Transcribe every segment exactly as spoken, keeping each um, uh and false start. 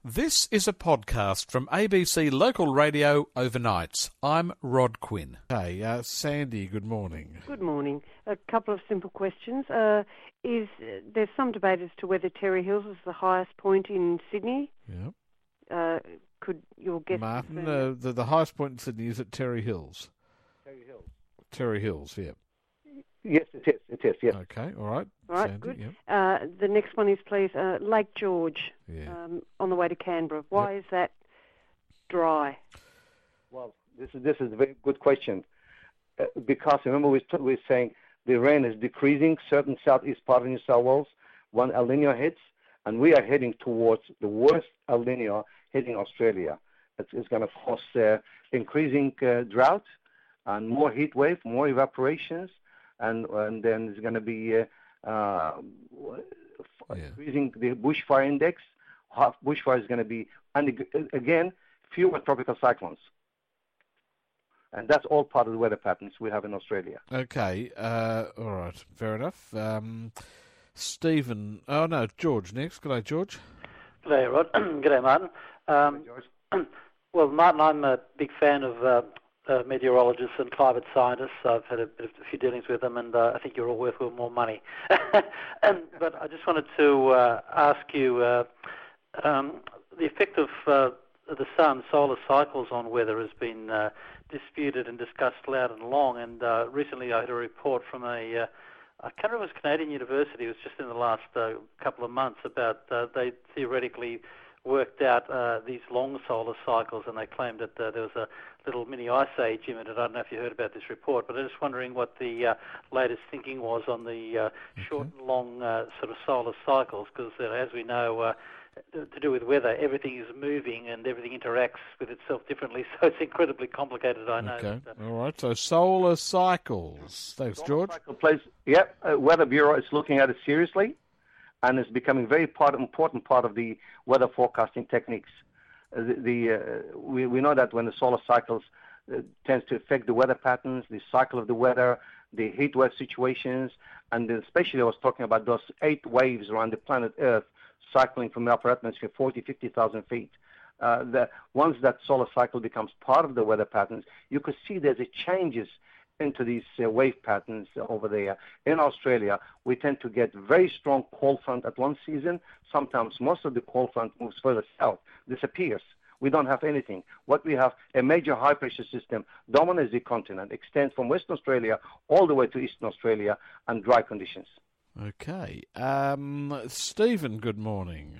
This is a podcast from A B C Local Radio Overnights. I'm Rod Quinn. Hey, uh, Sandy, good morning. Good morning. A couple of simple questions. Uh, is uh, There's some debate as to whether Terry Hills is the highest point in Sydney. Yeah. Uh, could your guess... Martin, uh, the, the highest point in Sydney is at Terry Hills. Terry Hills. Terry Hills, yeah. Yes, it is. It is, yes. Okay, all right. All right, Sandy, good. Yep. Uh, the next one is, please, uh, Lake George, Yeah. um, on the way to Canberra. Why Yep. is that dry? Well, this is this is a very good question. Uh, because, remember, we, we were saying the rain is decreasing, certain southeast part of New South Wales, when El Nino hits, and we are heading towards the worst El Nino hitting Australia. It's, it's going to cause uh, increasing uh, drought and more heat wave, more evaporations, and and then there's going to be uh, uh, Yeah. increasing the bushfire index. Half bushfire is going to be, and again, fewer tropical cyclones. And that's all part of the weather patterns we have in Australia. Okay, uh, all right, fair enough. Um, Stephen, oh no, George next. Good day, George. G'day, Rod. G'day, Martin. Um, George. well, Martin, I'm a big fan of uh, uh, meteorologists and climate scientists. I've had a, bit of, a few dealings with them, and uh, I think you're all worth more money. and, but I just wanted to uh, ask you uh, um, the effect of uh, the sun, solar cycles on weather has been uh, disputed and discussed loud and long. And uh, recently I had a report from a, uh, I can't remember, it was Canadian University, it was just in the last uh, couple of months, about uh, they theoretically worked out uh, these long solar cycles, and they claimed that uh, there was a little mini ice age imminent. I don't know if you heard about this report, but I'm just wondering what the uh, latest thinking was on the uh, okay. short and long uh, sort of solar cycles, because uh, as we know, uh, to do with weather, everything is moving and everything interacts with itself differently, so it's incredibly complicated, I know. Okay, But, uh, all right, so solar cycles. Thanks, George. Cycle plays, yep, uh, Weather Bureau is looking at it seriously, and it's becoming very part, important part of the weather forecasting techniques. Uh, the the uh, we, we know that when the solar cycles uh, tends to affect the weather patterns, the cycle of the weather, the heat wave situations, and especially I was talking about those eight waves around the planet Earth cycling from the upper atmosphere, forty, fifty thousand feet. Uh, the, once that solar cycle becomes part of the weather patterns, you could see there's a changes into these uh, wave patterns over there. In Australia, we tend to get very strong cold front at one season. Sometimes most of the cold front moves further south, disappears. We don't have anything. What we have, a major high-pressure system dominates the continent, extends from Western Australia all the way to Eastern Australia, and dry conditions. Okay. Um, Stephen, good morning.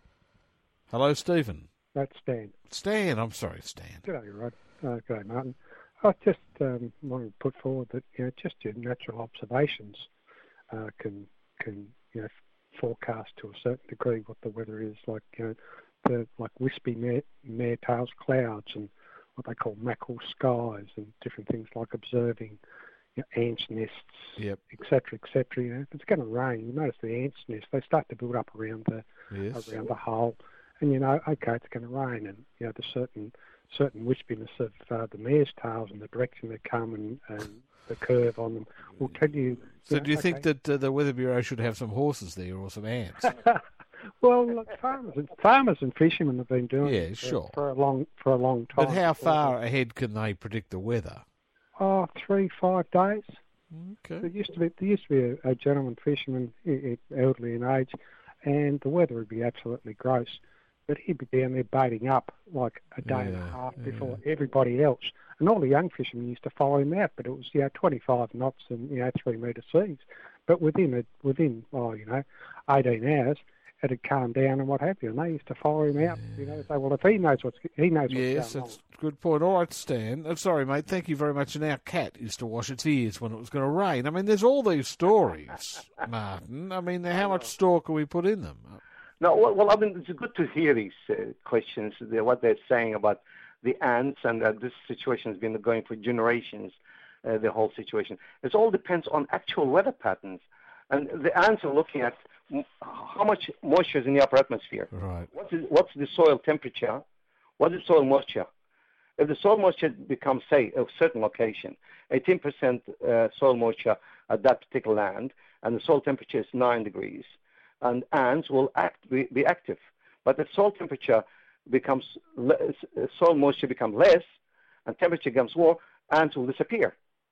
Hello, Stephen. That's Stan. Stan, I'm sorry, Stan. G'day, Rod. Uh, g'day, Martin. I just um, wanted to put forward that, you know, just your natural observations uh, can can you know forecast to a certain degree what the weather is. Like you know, the like wispy mare, mare-tails clouds and what they call mackerel skies and different things like observing you know, ants' nests, Yep. et cetera, et cetera. You know, if it's going to rain, you notice the ants' nests, they start to build up around the Yes. around the hole, and you know, okay, it's going to rain, and you know, the certain certain wispiness of uh, the mare's tails and the direction they come and, and the curve on them will tell you. So you know, do you okay. think that uh, the Weather Bureau should have some horses there or some ants? Well, look, farmers and farmers and fishermen have been doing Yeah, it for, sure. for a long for a long time. But how far ahead can they predict the weather? Oh, three, five days. Okay. There used to be there used to be a, a gentleman fisherman, e- e- elderly in age, and the weather would be absolutely gross. But he'd be down there baiting up like a day and a Yeah, half yeah. before everybody else. And all the young fishermen used to follow him out, but it was, you know, twenty-five knots and, you know, three metre seas. But within, a, within oh, you know, eighteen hours, it had calmed down and what have you. And they used to follow him out, you know, say, well, if he knows what's, he knows what's Yes, going that's a good point. All right, Stan. Uh, sorry, mate. Thank you very much. And our cat used to wash its ears when it was going to rain. I mean, there's all these stories, Martin. I mean, how much store can we put in them? No, well, well, I mean, it's good to hear these uh, questions, the, what they're saying about the ants, and uh, this situation has been going for generations, uh, the whole situation. It all depends on actual weather patterns. And the ants are looking at m- how much moisture is in the upper atmosphere. Right. What is, what's the soil temperature? What is soil moisture? If the soil moisture becomes, say, a certain location, eighteen percent uh, soil moisture at that particular land, and the soil temperature is nine degrees, and ants will act, be, be active. But the soil temperature becomes, less, soil moisture becomes less, and temperature becomes more, ants will disappear,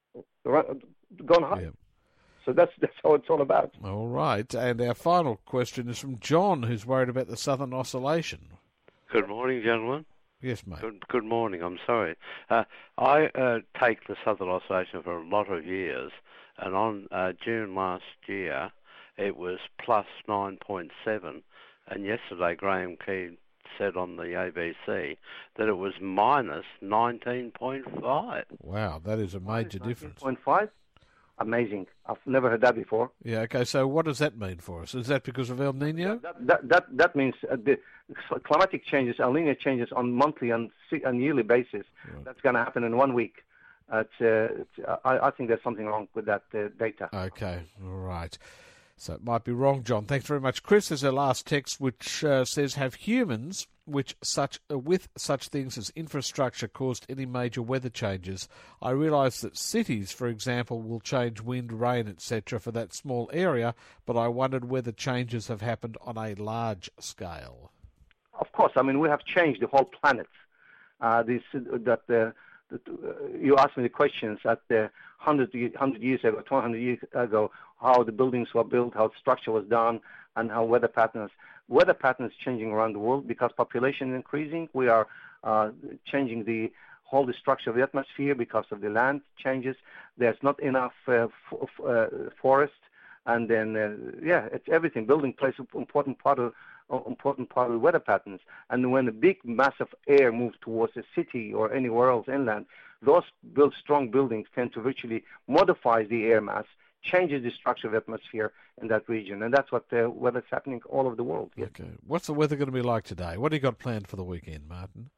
gone high. Yeah. So that's that's how it's all about. All right, and our final question is from John, who's worried about the Southern Oscillation. Good morning, gentlemen. Yes, mate. Good, good morning. I'm sorry. Uh, I uh, take the Southern Oscillation for a lot of years, and on uh, June last year, it was plus nine point seven, and yesterday Graham Keane said on the A B C that it was minus nineteen point five. Wow, that is a major difference. nineteen point five? Amazing. I've never heard that before. Yeah, okay, so what does that mean for us? Is that because of El Nino? That that, that, that means uh, the climatic changes, El Nino changes on monthly and, and yearly basis. Right. That's going to happen in one week. Uh, it's, uh, it's, uh, I, I think there's something wrong with that uh, data. Okay, all right. So it might be wrong, John. Thanks very much. Chris has our last text, which uh, says, have humans which such uh, with such things as infrastructure caused any major weather changes? I realise that cities, for example, will change wind, rain, et cetera for that small area, but I wondered whether changes have happened on a large scale. Of course. I mean, we have changed the whole planet. Uh, this, that uh, that, uh, you asked me the questions at the one hundred years ago, two hundred years ago, how the buildings were built, how the structure was done, and how weather patterns. Weather patterns changing around the world because population is increasing. We are uh, changing the whole the structure of the atmosphere because of the land changes. There's not enough uh, f- uh, forest, and then uh, yeah, it's everything. Building plays an important part of uh, important part of the weather patterns. And when a big mass of air moves towards a city or anywhere else inland, those build strong buildings tend to virtually modify the air mass, changes the structure of the atmosphere in that region, and that's what uh, weather's happening all over the world. Yes. Okay. What's the weather going to be like today? What do you got planned for the weekend, Martin?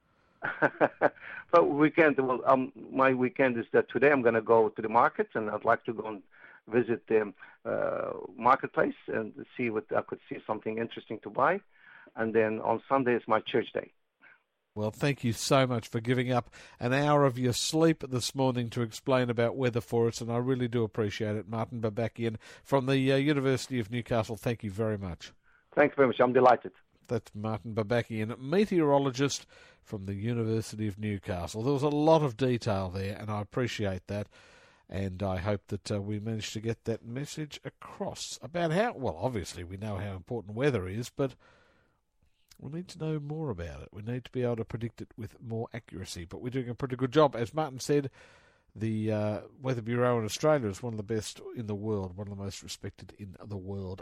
For weekend, well, um, my weekend is that today I'm going to go to the markets, and I'd like to go and visit the uh, marketplace and see what I could see something interesting to buy, and then on Sunday is my church day. Well, thank you so much for giving up an hour of your sleep this morning to explain about weather for us, and I really do appreciate it. Martin Babakian from the uh, University of Newcastle, thank you very much. Thanks very much. I'm delighted. That's Martin Babakian, meteorologist from the University of Newcastle. There was a lot of detail there, and I appreciate that, and I hope that uh, we managed to get that message across about how, well, obviously we know how important weather is, but we need to know more about it. We need to be able to predict it with more accuracy. But we're doing a pretty good job. As Martin said, the uh, Weather Bureau in Australia is one of the best in the world, one of the most respected in the world.